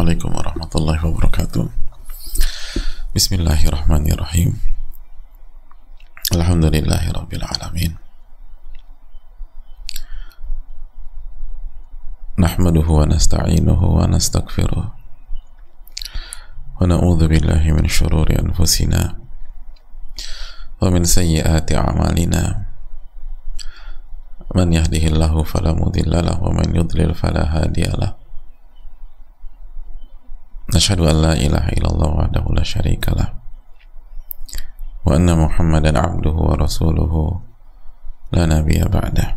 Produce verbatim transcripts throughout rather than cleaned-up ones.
Assalamualaikum warahmatullahi wabarakatuh. Bismillahirrahmanirrahim. Alhamdulillahi rabbil alamin. Nahmaduhu wa nasta'inuhu wa nastaghfiruh. Wa na'udzu billahi min syururi anfusina wa min sayyiati a'malina. Man yahdihillahu fala mudilla lahu wa man yudlil fala hadiya lahu. Nashhadu an la ilaha illallah wahdahu la syarika lah wa anna Muhammadan abduhu wa rasuluhu la nabiyya ba'dah.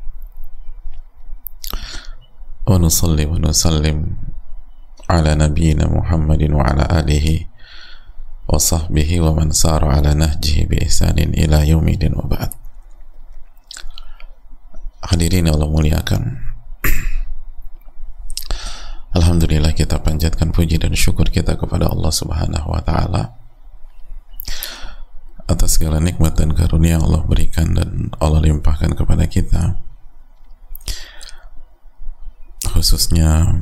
Wa nusalli wa nusallim ala nabiyyina Muhammadin wa ala alihi wa sahbihi wa man sara ala nahjihi bi ihsanin ila yaumidin wa ba'd. Hadirin Allah muliakan, alhamdulillah, kita panjatkan puji dan syukur kita kepada Allah Subhanahu wa ta'ala atas segala nikmat dan karunia yang Allah berikan dan Allah limpahkan kepada kita, khususnya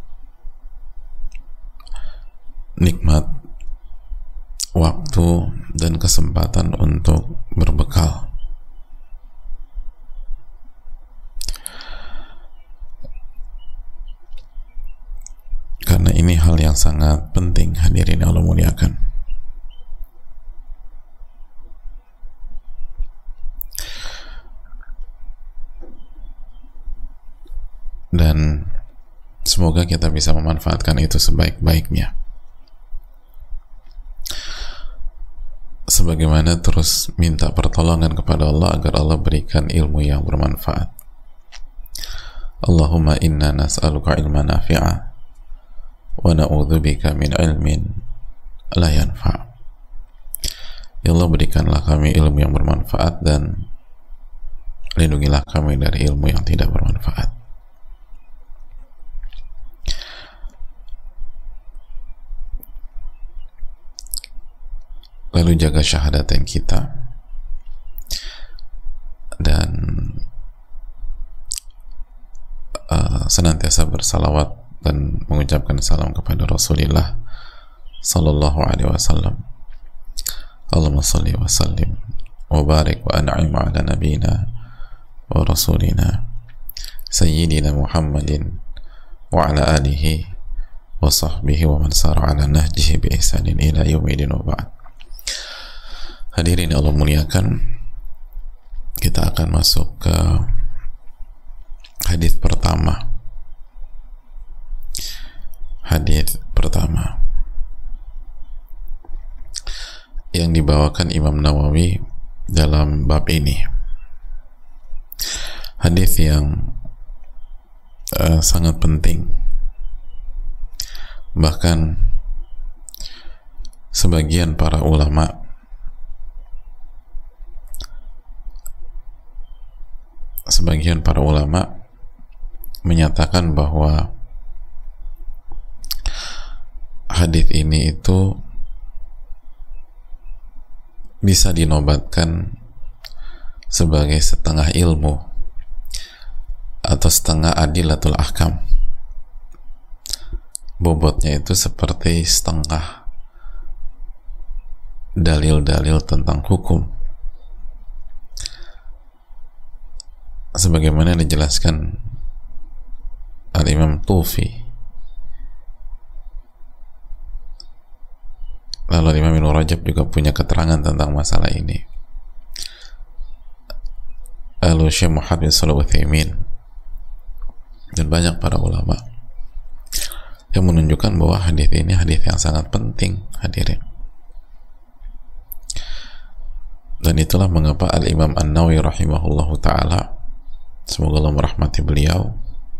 nikmat waktu dan kesempatan untuk berbekal. Karena ini hal yang sangat penting, hadirin Allah muliakan. Dan semoga kita bisa memanfaatkan itu sebaik-baiknya. Sebagaimana terus minta pertolongan kepada Allah agar Allah berikan ilmu yang bermanfaat. Allahumma inna nas'aluka ilman nafi'a wa na'udzubika min ilmin la yanfa'. Ya Allah, berikanlah kami ilmu yang bermanfaat dan lindungilah kami dari ilmu yang tidak bermanfaat. Lalu jaga syahadatain kita dan uh, senantiasa bersalawat dan mengucapkan salam kepada Rasulullah sallallahu alaihi wasallam. Allahumma salli wa sallim wa barik wa an'im ala nabiyina wa rasulina sayyidina Muhammadin wa ala alihi wa sahbihi wa man sara ala nahjihi bi ihsanin ila yaumidin wa ba'd. Hadirin Allah muliakan, kita akan masuk ke hadis pertama. Hadis pertama yang dibawakan Imam Nawawi dalam bab ini, hadis yang uh, sangat penting. Bahkan sebagian para ulama sebagian para ulama menyatakan bahwa hadis ini itu bisa dinobatkan sebagai setengah ilmu atau setengah adilatul ahkam. Bobotnya itu seperti setengah dalil-dalil tentang hukum, sebagaimana dijelaskan Al-Imam Tufi. Lalu Imam Ibnu Rajab juga punya keterangan tentang masalah ini. Lalu Syekh Muhammad bin Shalih Al-Utsaimin dan banyak para ulama yang menunjukkan bahwa hadis ini hadis yang sangat penting, hadirin. Dan itulah mengapa Al-Imam An-Nawawi rahimahullahu ta'ala, semoga Allah merahmati beliau,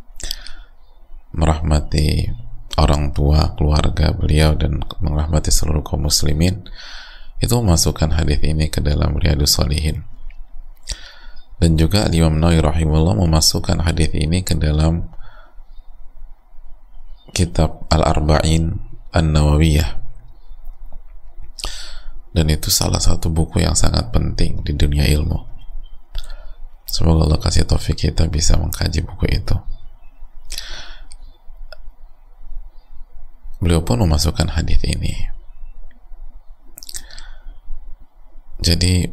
merahmati orang tua, keluarga beliau, dan merahmati seluruh kaum muslimin, itu memasukkan hadis ini ke dalam Riyadhus Shalihin. Dan juga Imam Nawawi rahimahullah memasukkan hadis ini ke dalam kitab Al-Arba'in An-Nawawiyah. Dan itu salah satu buku yang sangat penting di dunia ilmu. Semoga Allah kasih taufik kita bisa mengkaji buku itu. beliau pun memasukkan hadis ini. Jadi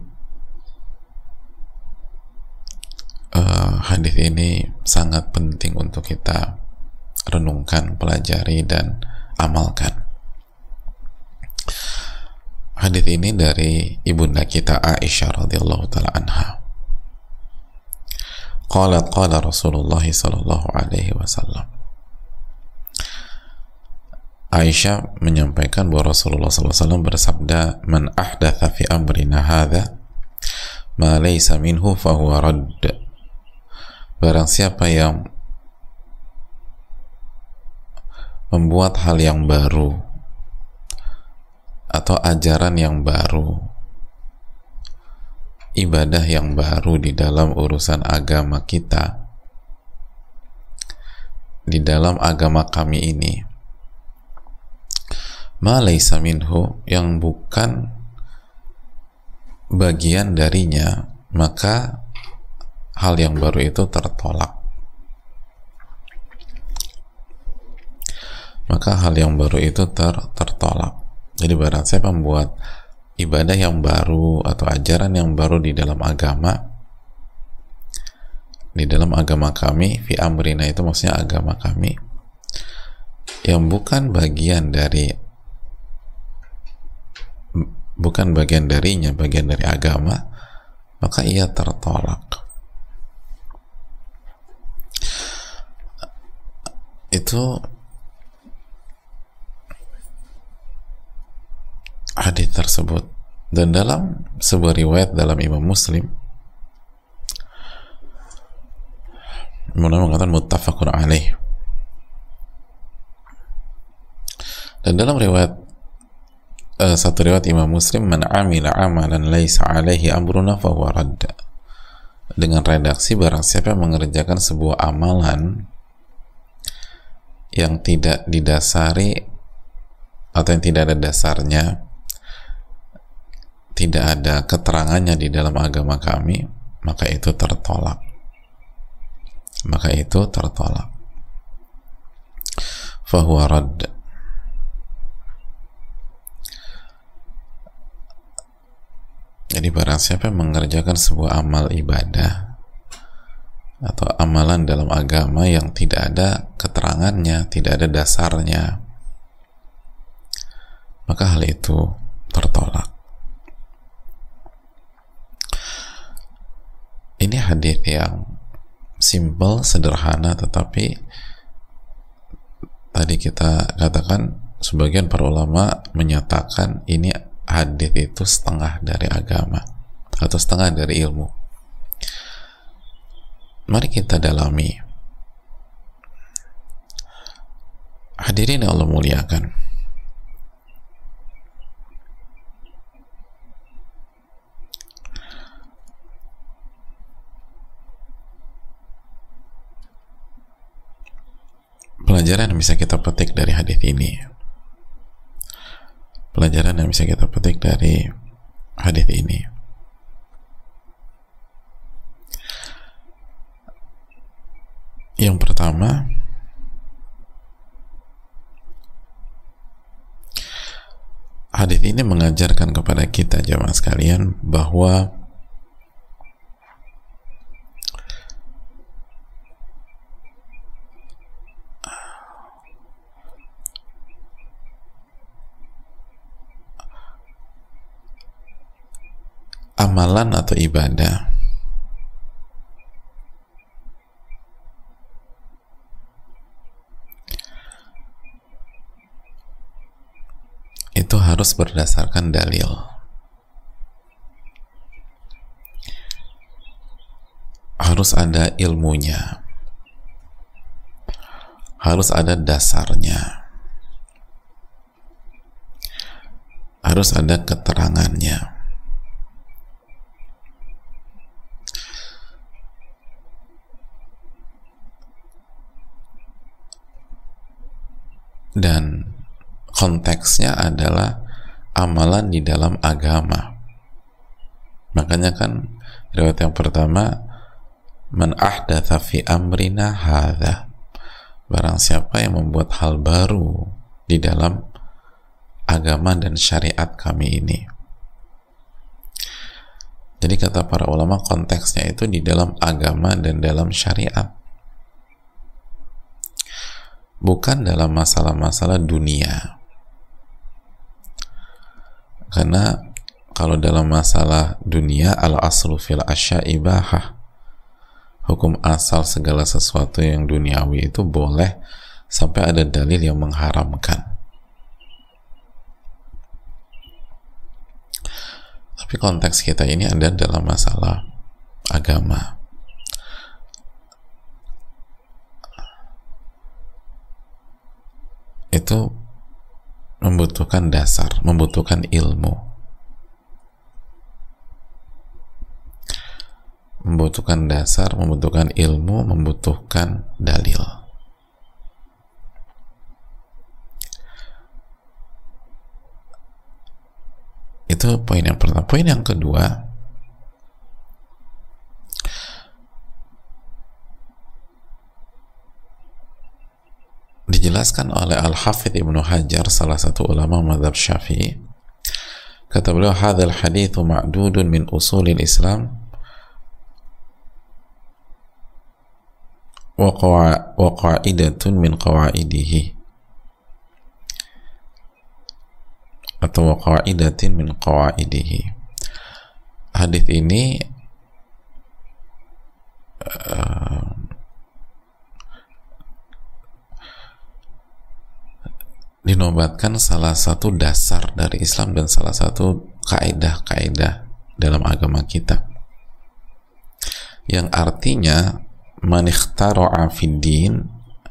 uh, hadis ini sangat penting untuk kita renungkan, pelajari, dan amalkan. Hadis ini dari ibunda kita Aisyah radhiyallahu taala anha. Qalat qala Rasulullah sallallahu alaihi wasallam. Aisyah menyampaikan bahwa Rasulullah sallallahu alaihi wasallam bersabda, "Man ahdatha fi amrina hadza ma laysa minhu fahuwa radd." Barang siapa yang membuat hal yang baru atau ajaran yang baru, ibadah yang baru di dalam urusan agama kita, di dalam agama kami ini, ma laysa minhu, yang bukan bagian darinya, maka hal yang baru itu tertolak. Maka hal yang baru itu ter, tertolak. Jadi barang siapa membuat ibadah yang baru atau ajaran yang baru di dalam agama, di dalam agama kami, fi amrina itu maksudnya agama kami, yang bukan bagian dari bukan bagian darinya, bagian dari agama, maka ia tertolak. Itu hadis tersebut. Dan dalam sebuah riwayat dalam Imam Muslim, Imam mengatakan muttafaqun alaih. Dan dalam riwayat uh, satu riwayat Imam Muslim, man amila amalan laisa alaihi amruna fahuwa radd. Dengan redaksi, barang siapa yang mengerjakan sebuah amalan yang tidak didasari atau yang tidak ada dasarnya, tidak ada keterangannya di dalam agama kami, maka itu tertolak. Maka itu tertolak. Fahuwa radd. Jadi barang siapa yang mengerjakan sebuah amal ibadah atau amalan dalam agama yang tidak ada keterangannya, tidak ada dasarnya, maka hal itu tertolak. Ini hadis yang simple, sederhana, tetapi tadi kita katakan sebagian para ulama menyatakan ini hadis itu setengah dari agama atau setengah dari ilmu. Mari kita dalami. Hadirin yang Allah muliakan, pelajaran yang bisa kita petik dari hadis ini, pelajaran yang bisa kita petik dari hadis ini, yang pertama, hadis ini mengajarkan kepada kita jemaah sekalian bahwa amalan atau ibadah itu harus berdasarkan dalil, harus ada ilmunya, harus ada dasarnya, harus ada keterangannya. Dan konteksnya adalah amalan di dalam agama. Makanya kan riwayat yang pertama, man ahdatha fi amrina hadza, barang siapa yang membuat hal baru di dalam agama dan syariat kami ini. Jadi kata para ulama, konteksnya itu di dalam agama dan dalam syariat, bukan dalam masalah-masalah dunia. Karena kalau dalam masalah dunia, al-aslu fil asya ibahah, hukum asal segala sesuatu yang duniawi itu boleh sampai ada dalil yang mengharamkan. Tapi konteks kita ini ada dalam masalah agama. Itu membutuhkan dasar, membutuhkan ilmu, membutuhkan dasar, membutuhkan ilmu, membutuhkan dalil. Itu poin yang pertama. Poin yang kedua, dijelaskan oleh Al-Hafidh Ibnu Hajar, salah satu ulama mazhab Syafi'i. Kata beliau, hadzal haditsu ma'dudun min usulil Islam wa qa'idatun min qawaidihi, atau qa'idatin min qawaidihi. Hadis ini uh, dinobatkan salah satu dasar dari Islam dan salah satu kaidah-kaidah dalam agama kita, yang artinya man ikhtara'a fid din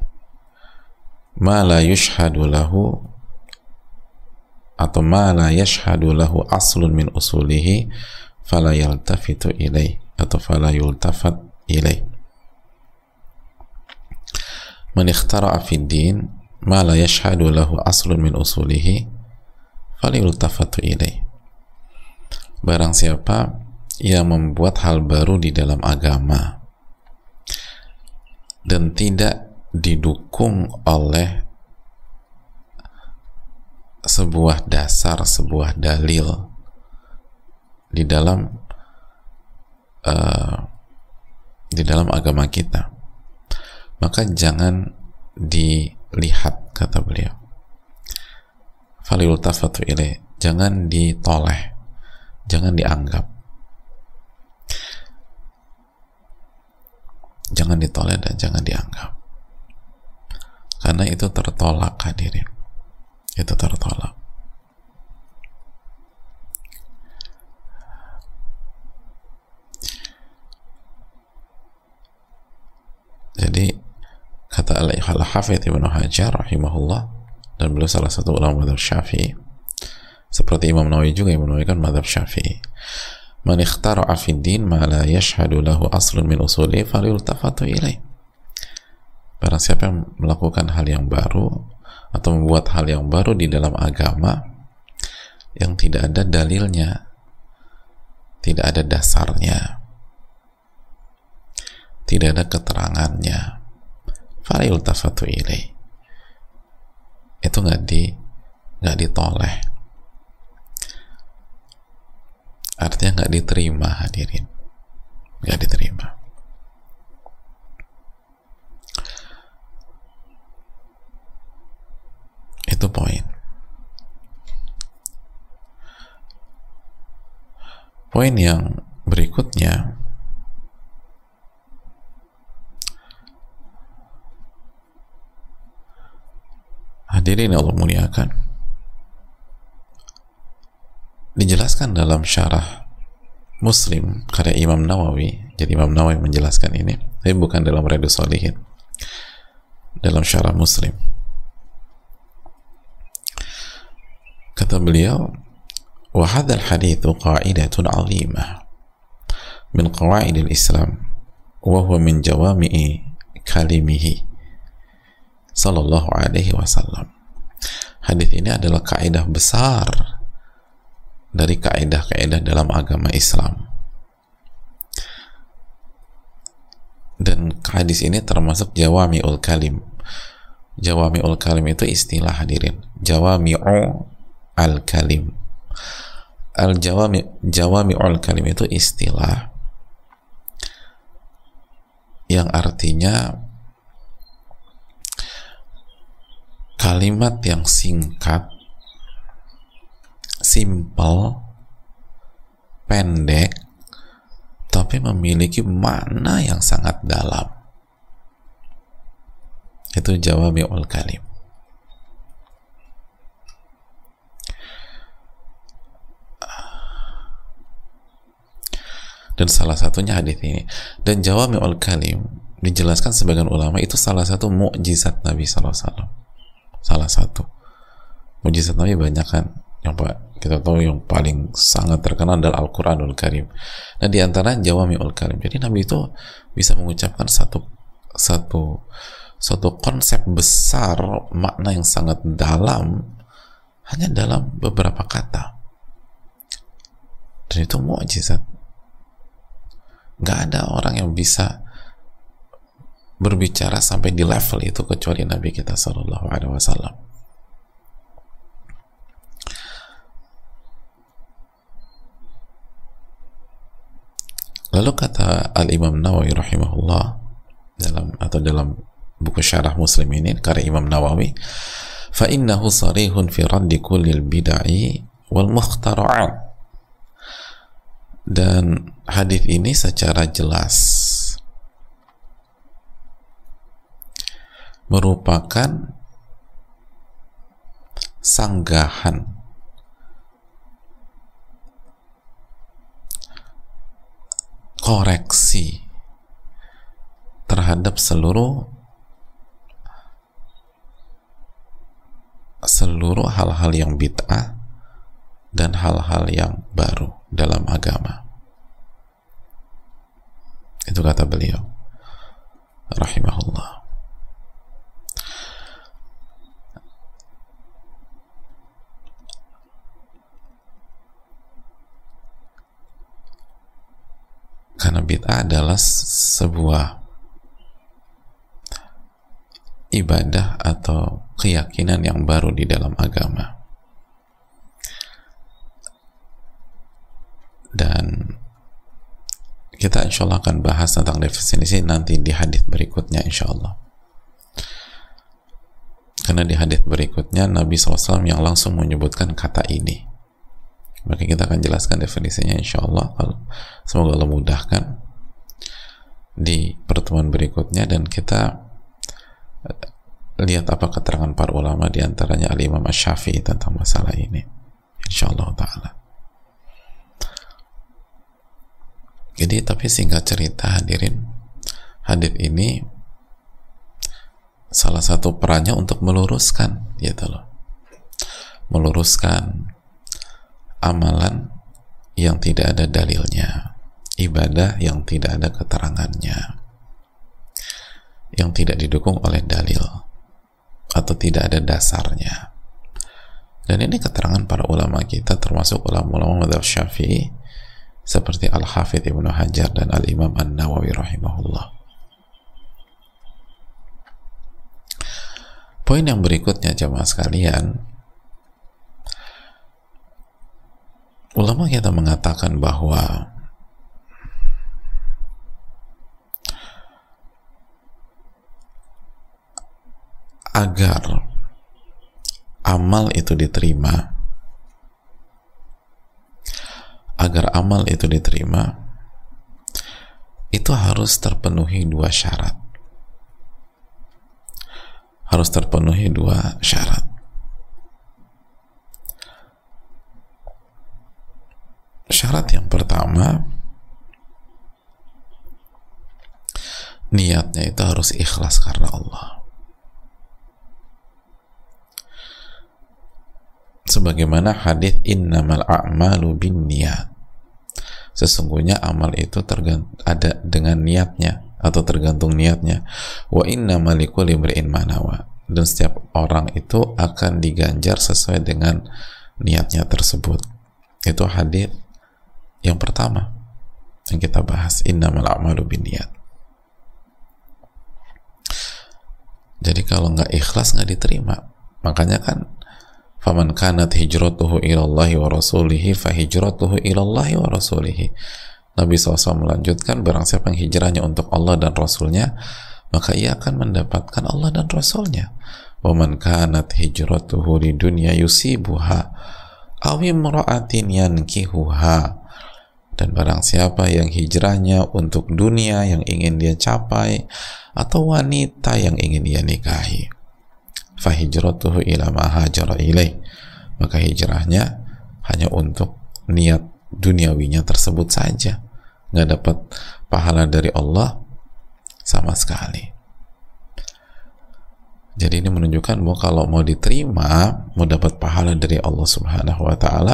ma la yushhadu lahu, atau ma la yashhadu lahu aslun min usulihi fala yaltafitu ilaih, atau fala yultafat ilaih. Man ikhtara'a fid din ma la yashhadu lahu aslun min usulihi fala yultafatu ilaih. Barang siapa yang membuat hal baru di dalam agama dan tidak didukung oleh sebuah dasar, sebuah dalil di dalam uh, di dalam agama kita, maka jangan dilihat, kata beliau, falil tafatu ilaih, jangan ditoleh, jangan dianggap, jangan ditoleh dan jangan dianggap, karena itu tertolak, hadirin. Itu tertolak. Jadi kata Al-Hafidh Ibnu Hajar rahimahullah, dan beliau salah satu ulama mazhab Syafi'i, seperti Imam Nawawi juga, Imam Nawawi kan mazhab Syafi'i, man ikhtara'a fid din ma la yashhadu lahu aslun min usuli falyultafatu ilaih. Barang siapa yang melakukan hal yang baru atau membuat hal yang baru di dalam agama yang tidak ada dalilnya, tidak ada dasarnya, tidak ada keterangannya, fala yultafatu ilaih, itu nggak di nggak ditoleh, artinya nggak diterima, hadirin, nggak diterima. Itu poin. Poin yang berikutnya, hadirin Allah muliakan, dijelaskan dalam syarah Muslim karya Imam Nawawi. Jadi Imam Nawawi menjelaskan ini, tapi bukan dalam Riyadhus Shalihin, dalam syarah Muslim. Kata beliau, wa hadzal haditsu qa'idatun 'azimah min qawaidil Islam wa huwa min jawami'i kalimihi sallallahu alaihi wasallam. Hadis ini adalah kaidah besar dari kaidah-kaidah dalam agama Islam, dan hadis ini termasuk jawami'ul kalim, Jawami'ul kalim itu istilah, hadirin. Jawami'u al-kalim. Al-jawami jawami'ul kalim itu istilah yang artinya kalimat yang singkat, simple, pendek, tapi memiliki makna yang sangat dalam. Itu jawami'ul kalim. Dan salah satunya hadis ini. Dan jawami'ul kalim dijelaskan sebagian ulama itu salah satu mukjizat Nabi sallallahu alaihi wasallam. Salah satu mukjizat Nabi banyak kan, yang kita tahu yang paling sangat terkenal adalah Al-Quranul Karim. Nah, di antara jawami'ul kalim, jadi Nabi itu bisa mengucapkan satu satu satu konsep besar, makna yang sangat dalam hanya dalam beberapa kata. Dan itu mukjizat. Nggak ada orang yang bisa berbicara sampai di level itu kecuali Nabi kita sallallahu alaihi wasallam. Lalu kata Al-Imam Nawawi rahimahullah dalam atau dalam buku Syarah Muslim ini, karya Imam Nawawi, fa innahu sarihun fi raddi kullil bid'ai wal mukhtara'at. Dan hadis ini secara jelas merupakan sanggahan koreksi terhadap seluruh seluruh hal-hal yang bid'ah dan hal-hal yang baru dalam agama. Itu kata beliau rahimahullah. Karena bid'ah adalah sebuah ibadah atau keyakinan yang baru di dalam agama. Dan kita insya Allah akan bahas tentang definisi nanti di hadis berikutnya insya Allah. Karena di hadis berikutnya Nabi shallallahu alaihi wasallam yang langsung menyebutkan kata ini. Maka kita akan jelaskan definisinya insya Allah. Semoga Allah mudahkan di pertemuan berikutnya, dan kita lihat apa keterangan para ulama, diantaranya Al-Imam Asy-Syafi'i tentang masalah ini insya Allah ta'ala. Jadi, tapi singkat cerita hadirin, hadits ini salah satu perannya untuk meluruskan, gitu loh, meluruskan amalan yang tidak ada dalilnya, ibadah yang tidak ada keterangannya, yang tidak didukung oleh dalil atau tidak ada dasarnya. Dan ini keterangan para ulama kita, termasuk ulama-ulama mazhab Syafi'i seperti Al-Hafidz Ibnu Hajar dan Al-Imam An-Nawawi rahimahullah. Poin yang berikutnya jemaah sekalian, ulama kita mengatakan bahwa agar amal itu diterima, agar amal itu diterima, itu harus terpenuhi dua syarat. Harus terpenuhi dua syarat. Syarat yang pertama, niatnya itu harus ikhlas karena Allah. Sebagaimana hadis innamal a'malu binniyat, sesungguhnya amal itu tergant- ada dengan niatnya atau tergantung niatnya. Wa innamal likulli imri'in ma nawa, dan setiap orang itu akan diganjar sesuai dengan niatnya tersebut. Itu hadis yang pertama yang kita bahas, innamal a'malu binniyat. Jadi kalau nggak ikhlas nggak diterima. Makanya kan faman kanat hijratuhu ilallahi wa rasulihi fa hijratuhu ilallahi wa rasulihi. Nabi shallallahu alaihi wasallam melanjutkan, barang siapa yang hijrahnya untuk Allah dan Rasulnya, maka ia akan mendapatkan Allah dan Rasulnya. Wa man kanat hijratuhu lidunya yusibuha aw imra'atin yankihuha. Dan barang siapa yang hijrahnya untuk dunia yang ingin dia capai atau wanita yang ingin dia nikahi, fa hijratuhu ila ma hajara ilaih, maka hijrahnya hanya untuk niat duniawinya tersebut saja, nggak dapat pahala dari Allah sama sekali. Jadi ini menunjukkan bahwa kalau mau diterima, mau dapat pahala dari Allah Subhanahu wa Ta'ala,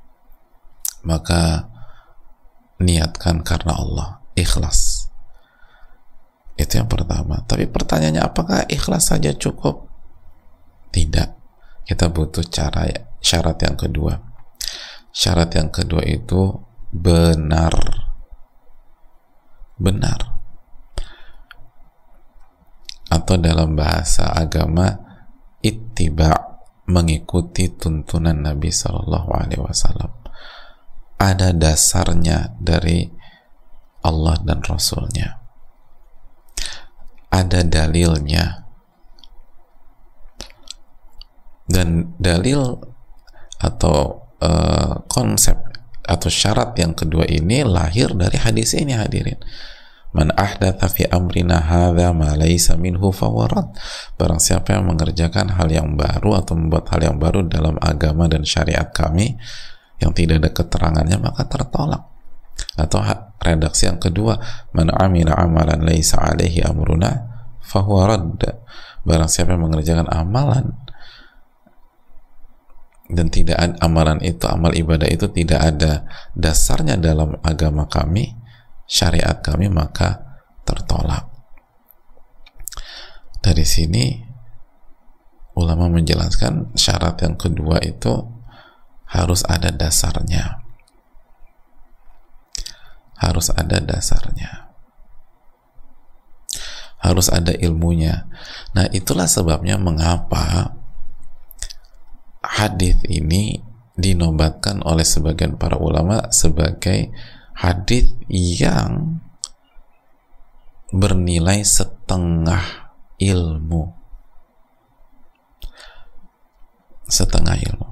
maka niatkan karena Allah, ikhlas. Itu yang pertama. Tapi pertanyaannya, apakah ikhlas saja cukup? Tidak. Kita butuh cara, syarat yang kedua. Syarat yang kedua itu benar. Benar. Atau dalam bahasa agama, ittiba, mengikuti tuntunan Nabi Shallallahu Alaihi Wasallam. Ada dasarnya dari Allah dan Rasulnya. Ada dalilnya. Dan dalil atau uh, konsep atau syarat yang kedua ini lahir dari hadis ini, hadirin. Man ahdatha fi amrina hadza ma laysa minhu fawarat. Barang siapa yang mengerjakan hal yang baru atau membuat hal yang baru dalam agama dan syariat kami yang tidak ada keterangannya, maka tertolak. Atau redaksi yang kedua, man amila amalan laysa alaihi amruna fahuwa radd. Barang siapa yang mengerjakan amalan dan tidak ada amalan itu, amal ibadah itu tidak ada dasarnya dalam agama kami, syariat kami, maka tertolak. Dari sini ulama menjelaskan syarat yang kedua itu harus ada dasarnya. Harus ada dasarnya. Harus ada ilmunya. Nah, itulah sebabnya mengapa hadis ini dinobatkan oleh sebagian para ulama sebagai hadis yang bernilai setengah ilmu. Setengah ilmu.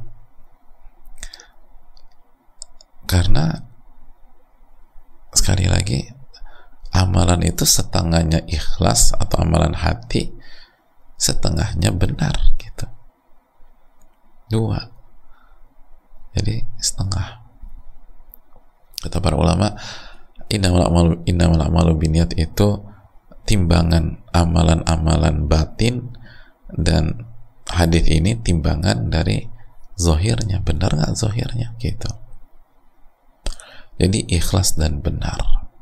Karena sekali lagi, amalan itu setengahnya ikhlas atau amalan hati, setengahnya benar gitu. Dua. Jadi setengah. Kata para ulama, innamal a'malu innamal a'malu binniyat itu timbangan amalan-amalan batin, dan hadis ini timbangan dari zahirnya, benar nggak zahirnya gitu. Jadi ikhlas dan benar.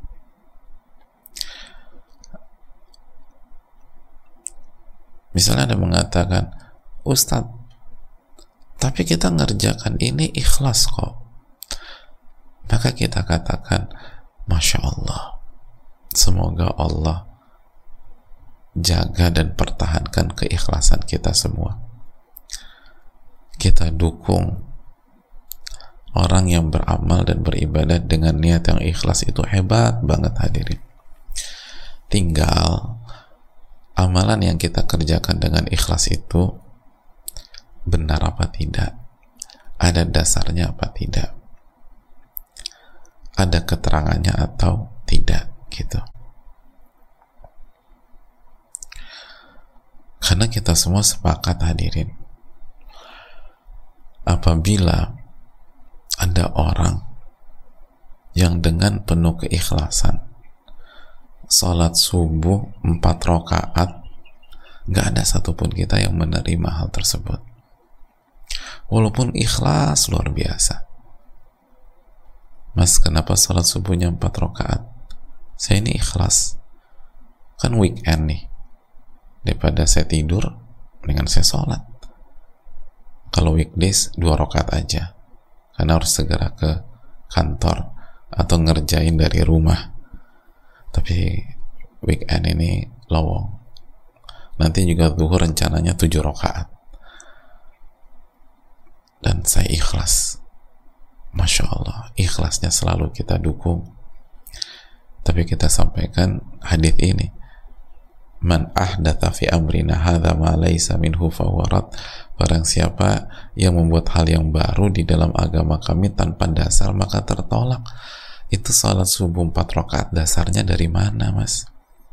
Misalnya ada mengatakan, Ustadz, tapi kita ngerjakan ini ikhlas kok. Maka kita katakan, Masya Allah, semoga Allah jaga dan pertahankan keikhlasan kita semua. Kita dukung orang yang beramal dan beribadah dengan niat yang ikhlas, itu hebat banget hadirin. Tinggal amalan yang kita kerjakan dengan ikhlas itu benar apa tidak, ada dasarnya apa tidak, ada keterangannya atau tidak gitu. Karena kita semua sepakat hadirin, apabila ada orang yang dengan penuh keikhlasan salat subuh empat rakaat, gak ada satupun kita yang menerima hal tersebut walaupun ikhlas luar biasa. Mas, kenapa salat subuhnya empat rakaat? Saya ini ikhlas, kan weekend nih, daripada saya tidur dengan saya salat. Kalau weekdays dua rakaat aja, karena harus segera ke kantor atau ngerjain dari rumah. Tapi weekend ini lowong, nanti juga zuhur rencananya tujuh rakaat, dan saya ikhlas. Masya Allah, ikhlasnya selalu kita dukung. Tapi kita sampaikan hadis ini, man ahdatha fi amrina hadza ma laysa minhu fahuwa rad. Barang siapa yang membuat hal yang baru di dalam agama kami tanpa dasar, maka tertolak. Itu salat subuh empat rakaat, dasarnya dari mana, Mas?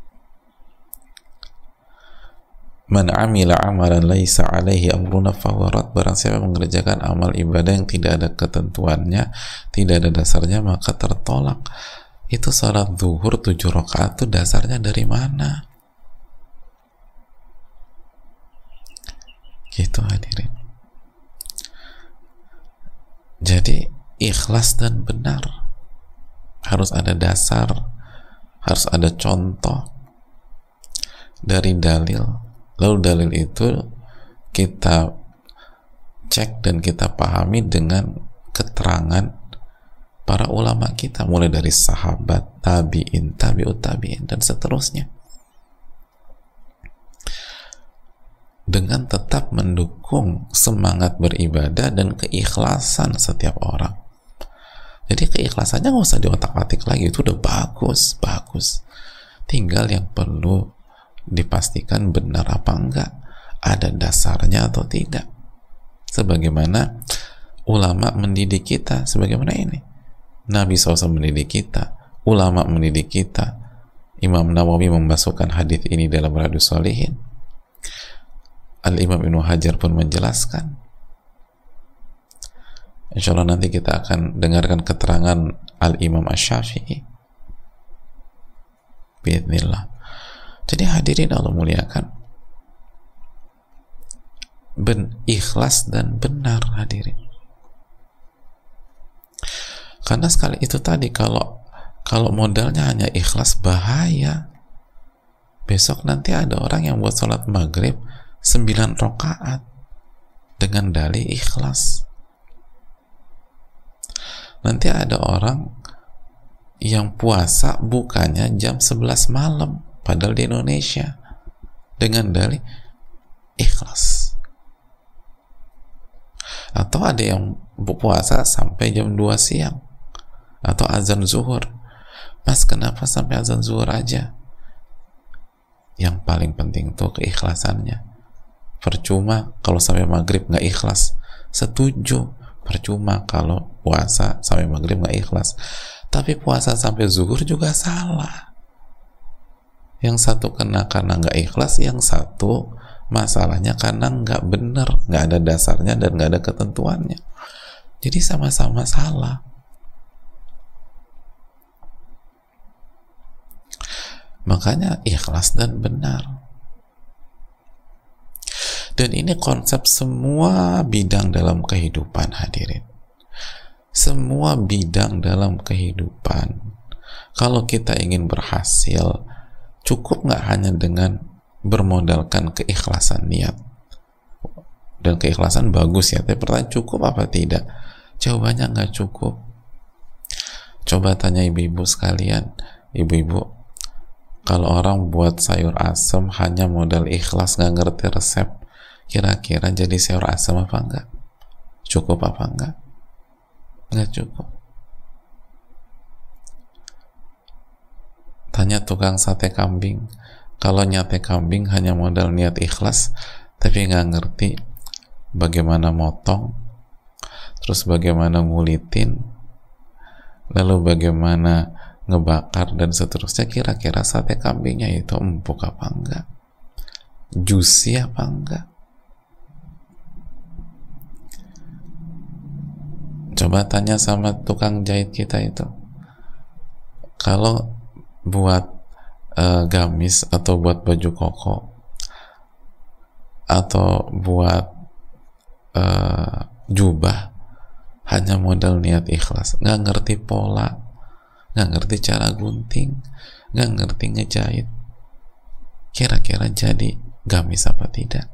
Man amila amalan laisa alaihi amruna fahuwa rad. Barang siapa mengerjakan amal ibadah yang tidak ada ketentuannya, tidak ada dasarnya, maka tertolak. Itu salat zuhur tujuh rakaat itu dasarnya dari mana? Gitu hadirin. Jadi ikhlas dan benar harus ada dasar, harus ada contoh dari dalil. Lalu dalil itu kita cek dan kita pahami dengan keterangan para ulama kita, mulai dari sahabat, tabi'in, tabi'ut tabi'in, dan seterusnya, dengan tetap mendukung semangat beribadah dan keikhlasan setiap orang. Jadi keikhlasannya nggak usah diotak-atik lagi, itu udah bagus, bagus. Tinggal yang perlu dipastikan benar apa enggak, ada dasarnya atau tidak, sebagaimana ulama mendidik kita, sebagaimana ini Nabi shallallahu alaihi wasallam mendidik kita, ulama mendidik kita. Imam Nawawi memasukkan hadis ini dalam Riyadhus Shalihin, Al-Imam Ibnu Hajar pun menjelaskan. Insya Allah nanti kita akan dengarkan keterangan Al-Imam Asy-Syafi'i biidznillah. Jadi hadirin Allah muliakan, ben ikhlas dan benar hadirin. Karena sekali itu tadi, kalau kalau modalnya hanya ikhlas, bahaya. Besok nanti ada orang yang buat sholat maghrib sembilan rakaat dengan dalih ikhlas. Nanti ada orang yang puasa bukanya jam sebelas malam padahal di Indonesia dengan dalih ikhlas. Atau ada yang puasa sampai jam dua siang atau azan zuhur. Mas, kenapa sampai azan zuhur aja? Yang paling penting tuh keikhlasannya. Percuma kalau sampai maghrib nggak ikhlas. Setuju, percuma kalau puasa sampai maghrib nggak ikhlas. Tapi puasa sampai zuhur juga salah. Yang satu kena karena nggak ikhlas, yang satu masalahnya karena nggak benar, nggak ada dasarnya dan nggak ada ketentuannya. Jadi sama-sama salah. Makanya ikhlas dan benar. Dan ini konsep semua bidang dalam kehidupan hadirin. Semua bidang dalam kehidupan. Kalau kita ingin berhasil, cukup nggak hanya dengan bermodalkan keikhlasan niat. Dan keikhlasan bagus ya, tapi pertanyaan cukup apa tidak? Jawabannya nggak cukup. Coba tanya ibu-ibu sekalian, ibu-ibu, kalau orang buat sayur asem hanya modal ikhlas, nggak ngerti resep, kira-kira jadi sayur asem apa enggak? Cukup apa enggak? Nggak cukup. Tanya tukang sate kambing, kalau nyate kambing hanya modal niat ikhlas, tapi nggak ngerti bagaimana motong, terus bagaimana ngulitin, lalu bagaimana ngebakar dan seterusnya, kira-kira sate kambingnya itu empuk apa enggak? Juicy apa enggak? Coba tanya sama tukang jahit kita itu, kalau buat uh, gamis atau buat baju koko atau buat uh, jubah hanya modal niat ikhlas, nggak ngerti pola, nggak ngerti cara gunting, nggak ngerti ngejahit, kira-kira jadi gamis apa tidak?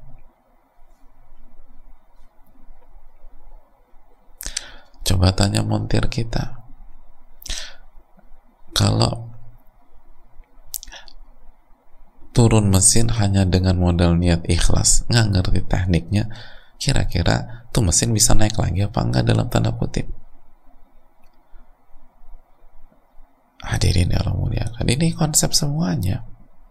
Coba tanya montir kita, kalau turun mesin hanya dengan modal niat ikhlas, nggak ngerti tekniknya, kira-kira tuh mesin bisa naik lagi apa enggak dalam tanda kutip. Hadirin yang Allah muliakan, ini konsep semuanya.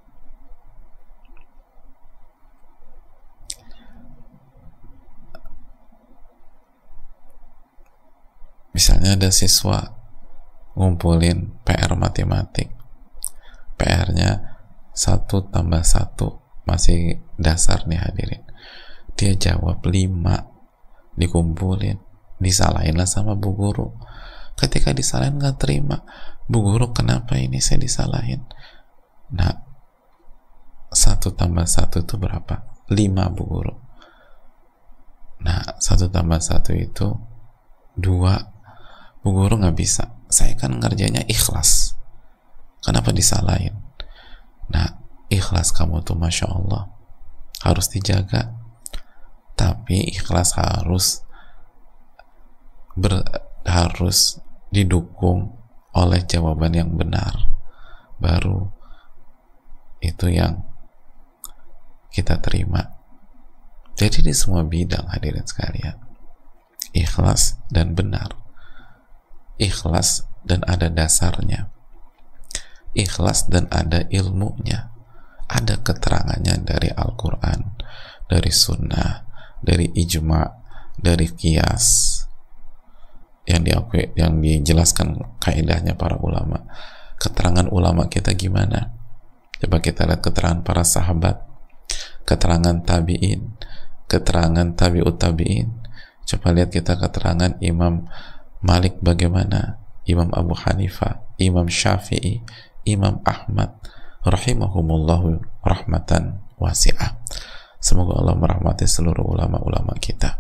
Misalnya ada siswa ngumpulin P R matematik, P R-nya satu tambah satu, masih dasar nih hadirin, dia jawab lima, dikumpulin, disalahin lah sama bu guru. Ketika disalahin nggak terima, bu guru kenapa ini saya disalahin? Nah, satu tambah satu itu berapa? Lima, bu guru. Nah, satu tambah satu itu dua. Bu guru nggak bisa, saya kan ngerjainnya ikhlas, kenapa disalahin? Nah, ikhlas kamu tuh Masya Allah harus dijaga, tapi ikhlas harus ber, harus didukung oleh jawaban yang benar, baru itu yang kita terima. Jadi di semua bidang hadirin sekalian, ikhlas dan benar, ikhlas dan ada dasarnya, ikhlas dan ada ilmunya, ada keterangannya dari Al-Quran, dari Sunnah, dari ijma', dari qiyas, yang diakui, yang dijelaskan kaidahnya para ulama. Keterangan ulama kita gimana? Coba kita lihat keterangan para sahabat, keterangan tabi'in, keterangan tabi'ut tabi'in. Coba lihat kita keterangan Imam Malik bagaimana, Imam Abu Hanifah, Imam Syafi'i, Imam Ahmad rahimahumullahu rahmatan wasi'ah. Semoga Allah merahmati seluruh ulama-ulama kita.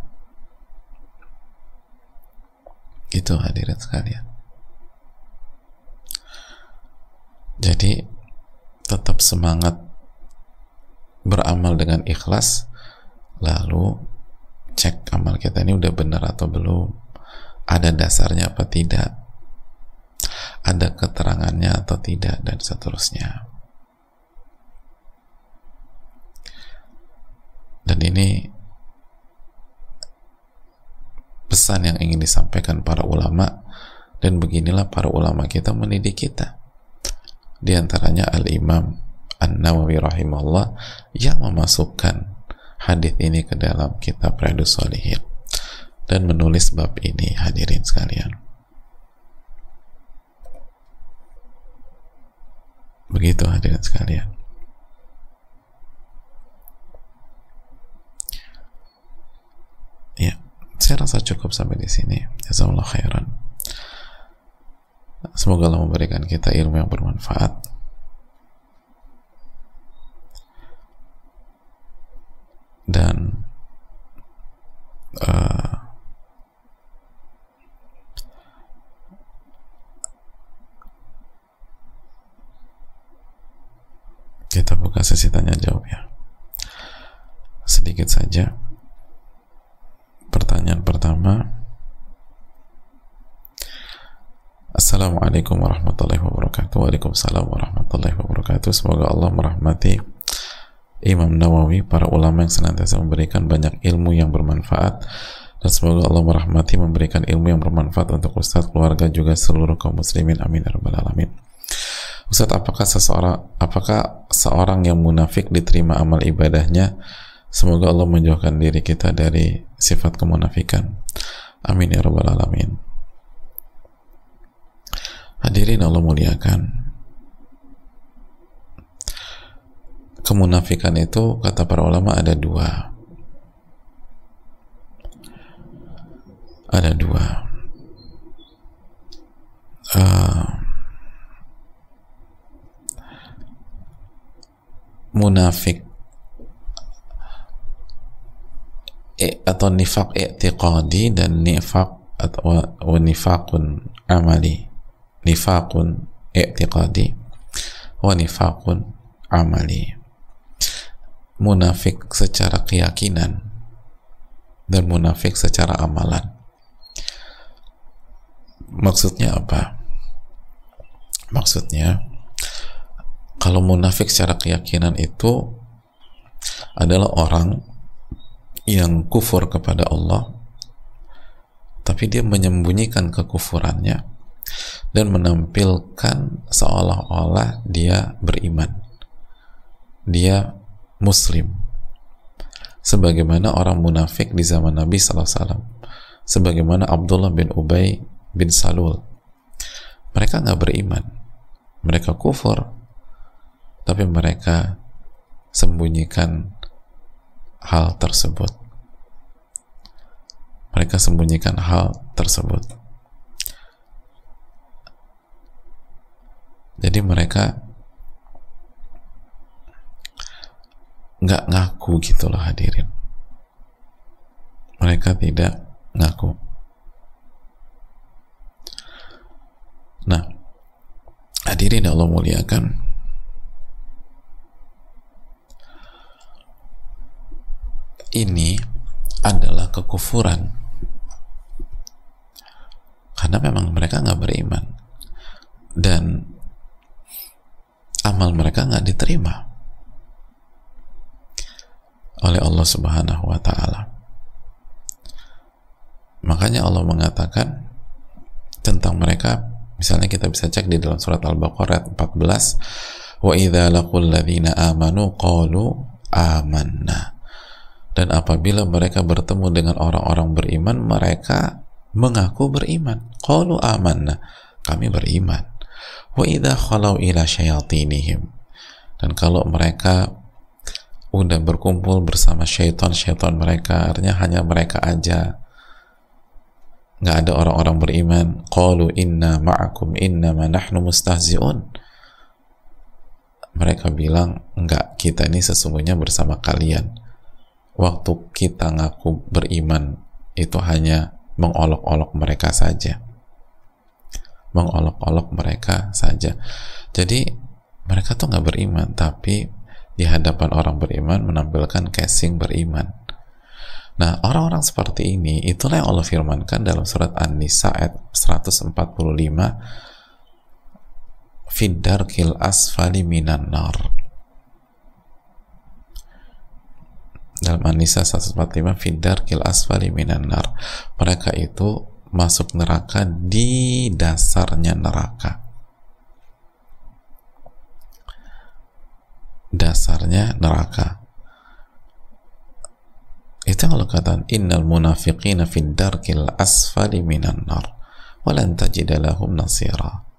Itu hadirin sekalian. Jadi tetap semangat beramal dengan ikhlas, lalu cek amal kita ini udah benar atau belum, ada dasarnya apa tidak, ada keterangannya atau tidak, dan seterusnya. Dan ini pesan yang ingin disampaikan para ulama, dan beginilah para ulama kita mendidik kita. Di antaranya Al-Imam An-Nawawi rahimahullah yang memasukkan hadis ini ke dalam kitab Riyadhus Shalihin dan menulis bab ini, hadirin sekalian. Begitu hadirin sekalian. Ya, saya rasa cukup sampai di sini. Jazakallahu khairan. Semoga Allah memberikan kita ilmu yang bermanfaat. Dan uh, kita buka sesi tanya jawab ya. Sedikit saja. Pertanyaan pertama, Assalamualaikum warahmatullahi wabarakatuh. Waalaikumsalam warahmatullahi wabarakatuh. Semoga Allah merahmati Imam Nawawi, para ulama yang senantiasa memberikan banyak ilmu yang bermanfaat, dan semoga Allah merahmati memberikan ilmu yang bermanfaat untuk Ustadz, keluarga, juga seluruh kaum muslimin. Amin ya rabbal alamin. Ustadz, apakah seseorang apakah seorang yang munafik diterima amal ibadahnya? Semoga Allah menjauhkan diri kita dari sifat kemunafikan. Amin ya rabbal alamin. Hadirin Allah muliakan, kemunafikan itu kata para ulama ada dua. Ada dua. Uh, munafik e, atau nifaq i'tiqadi dan nifaq atau nifaqun amali. Nifaqun i'tiqadi wa nifaqun amali. Munafik secara keyakinan dan munafik secara amalan. Maksudnya apa? Maksudnya, Kalau munafik secara keyakinan itu adalah orang yang kufur kepada Allah, tapi dia menyembunyikan kekufurannya dan menampilkan seolah-olah dia beriman, dia muslim, sebagaimana orang munafik di zaman Nabi sallallahu alaihi wasallam, sebagaimana Abdullah bin Ubay bin Salul. Mereka nggak beriman, mereka kufur, tapi mereka sembunyikan hal tersebut. Mereka sembunyikan hal tersebut. Jadi mereka nggak ngaku gitu loh hadirin. Mereka tidak ngaku. Nah, hadirin yang Allah muliakan, ini adalah kekufuran karena memang mereka nggak beriman dan amal mereka nggak diterima oleh Allah Subhanahu wa Ta'ala. Makanya Allah mengatakan tentang mereka, misalnya kita bisa cek di dalam surat Al-Baqarah empat belas, wa idza laqul ladzina amanu qalu amanna. Dan apabila mereka bertemu dengan orang-orang beriman, mereka mengaku beriman. Qalu amanna, kami beriman. Wa idza khalau ila syayatinihim, dan kalau mereka udah berkumpul bersama syaitan-syaitan mereka, artinya hanya mereka aja, nggak ada orang-orang beriman, qalu inna ma'akum innama nahnu mustahzi'un, mereka bilang enggak, kita ini sesungguhnya bersama kalian. Waktu kita ngaku beriman itu hanya mengolok-olok mereka saja, mengolok-olok mereka saja. Jadi mereka tuh nggak beriman, tapi di hadapan orang beriman menampilkan casing beriman. Nah, orang-orang seperti ini itulah yang Allah firmankan dalam surat An-Nisa ayat seratus empat puluh lima, fid darkil asfali minan nar. Dalam An-Nisa seratus empat puluh lima, fid darkil asfali minan nar, mereka itu masuk neraka di dasarnya neraka. Dasarnya neraka. Itu yang Allah katakan, innal munafiqina fid darkil asfali minan nar wa lan tajida lahum nasira.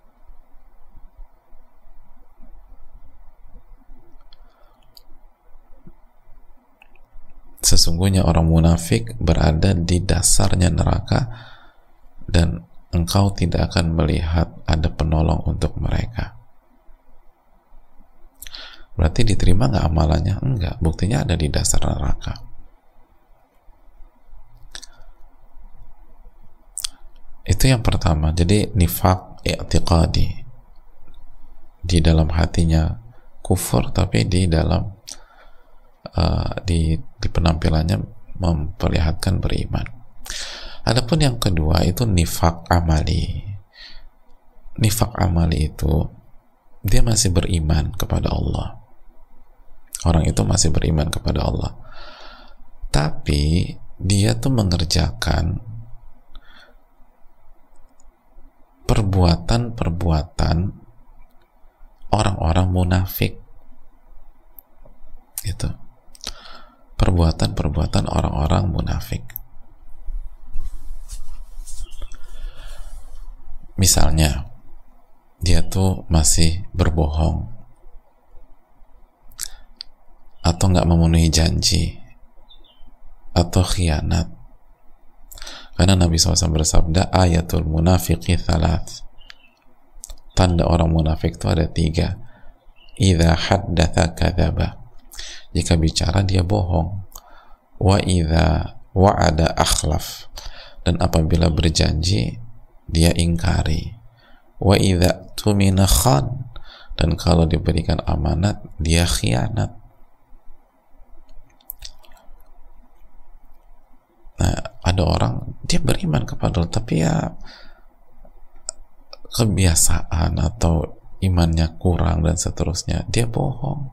Sesungguhnya orang munafik berada di dasarnya neraka dan engkau tidak akan melihat ada penolong untuk mereka. Berarti diterima nggak amalannya? Enggak, buktinya ada di dasar neraka. Itu yang pertama. Jadi nifaq i'tiqadi, di dalam hatinya kufur, tapi di dalam uh, di, di penampilannya memperlihatkan beriman. Adapun yang kedua itu nifaq amali. Nifaq amali itu dia masih beriman kepada Allah. Orang itu masih beriman kepada Allah, tapi dia tuh mengerjakan perbuatan-perbuatan orang-orang munafik. Itu perbuatan-perbuatan orang-orang munafik. Misalnya dia tuh masih berbohong atau nggak memenuhi janji atau khianat. Karena Nabi shallallahu alaihi wasallam bersabda, ayatul munafiqi thalath, tanda orang munafik itu ada tiga. Idza haddatha kadzaba, jika bicara dia bohong. Wa idza wa'ada akhlaf, dan apabila berjanji dia ingkari. Wa idza tumina khan, dan kalau diberikan amanat dia khianat. Nah, ada orang dia beriman kepada Allah, tapi ya kebiasaan atau imannya kurang dan seterusnya, dia bohong.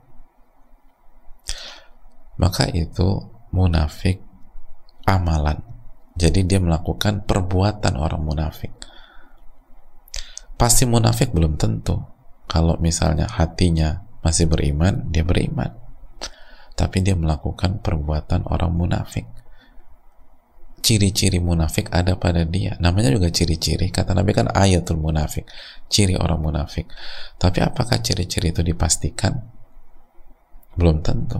Maka itu munafik amalan. Jadi dia melakukan perbuatan orang munafik. Pasti munafik belum tentu. Kalau misalnya hatinya masih beriman, dia beriman. Tapi dia melakukan perbuatan orang munafik. Ciri-ciri munafik ada pada dia. Namanya juga ciri-ciri. Kata Nabi kan ayatul munafik. Ciri orang munafik. Tapi apakah ciri-ciri itu dipastikan? Belum tentu.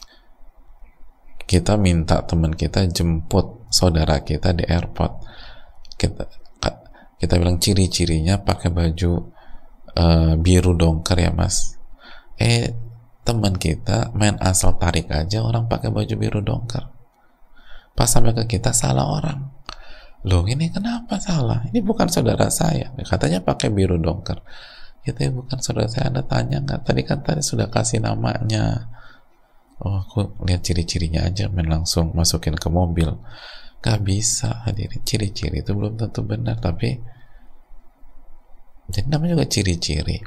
Kita minta teman kita jemput saudara kita di airport. Kita kita bilang ciri-cirinya pakai baju uh, biru dongker ya mas. Eh teman kita main asal tarik aja orang pakai baju biru dongker. Pas sampai ke kita salah orang. Loh ini kenapa salah? Ini bukan saudara saya. Katanya pakai biru dongker. Itu ya bukan saudara saya. Anda tanya nggak? Tadi kan tadi sudah kasih namanya. Oh aku lihat ciri-cirinya aja, main langsung masukin ke mobil. Gak bisa hadirin. Ciri-ciri itu belum tentu benar. Tapi jadi namanya juga ciri-ciri.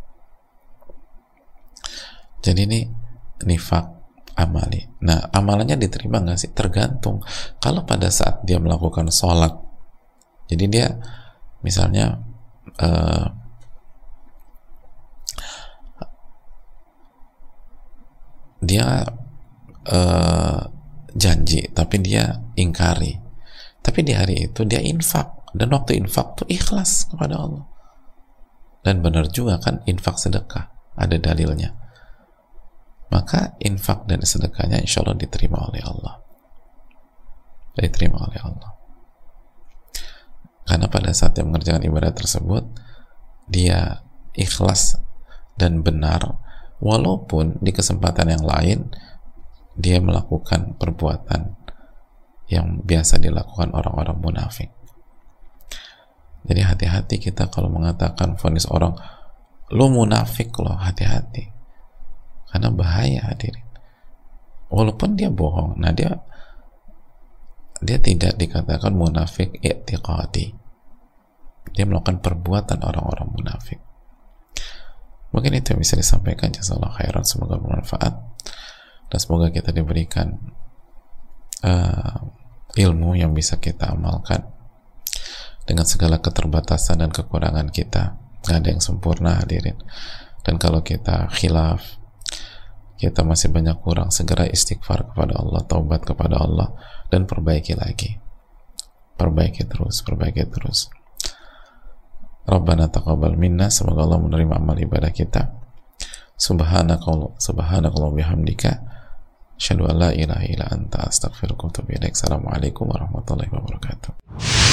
Jadi ini nifak amali. Nah, amalannya diterima nggak sih? Tergantung. Kalau pada saat dia melakukan sholat, jadi dia misalnya uh, dia uh, janji, tapi dia ingkari. Tapi di hari itu dia infak, dan waktu infak tuh ikhlas kepada Allah. Dan benar juga kan infak sedekah, ada dalilnya. Maka infak dan sedekahnya insya Allah diterima oleh Allah, diterima oleh Allah. Karena pada saat dia mengerjakan ibadah tersebut, dia ikhlas dan benar, walaupun di kesempatan yang lain dia melakukan perbuatan yang biasa dilakukan orang-orang munafik. Jadi hati-hati kita kalau mengatakan vonis orang, lu munafik loh, hati-hati. Karena bahaya hadirin. Walaupun dia bohong, nah dia dia tidak dikatakan munafik i'tiqadi. Dia melakukan perbuatan orang-orang munafik. Mungkin itu yang bisa disampaikan. Jazakallahu khairan, semoga bermanfaat dan semoga kita diberikan uh, ilmu yang bisa kita amalkan dengan segala keterbatasan dan kekurangan kita. Nggak ada yang sempurna hadirin. Dan kalau kita khilaf, kita masih banyak kurang, segera istighfar kepada Allah, taubat kepada Allah, dan perbaiki lagi. Perbaiki terus, perbaiki terus. Rabbana taqabbal minna, semoga Allah menerima amal ibadah kita. Subhanakallah, subhanakallah bihamdika, asyhadu an la ilaha illa anta, astaghfiruka wa atubu ilaik. Assalamualaikum warahmatullahi wabarakatuh.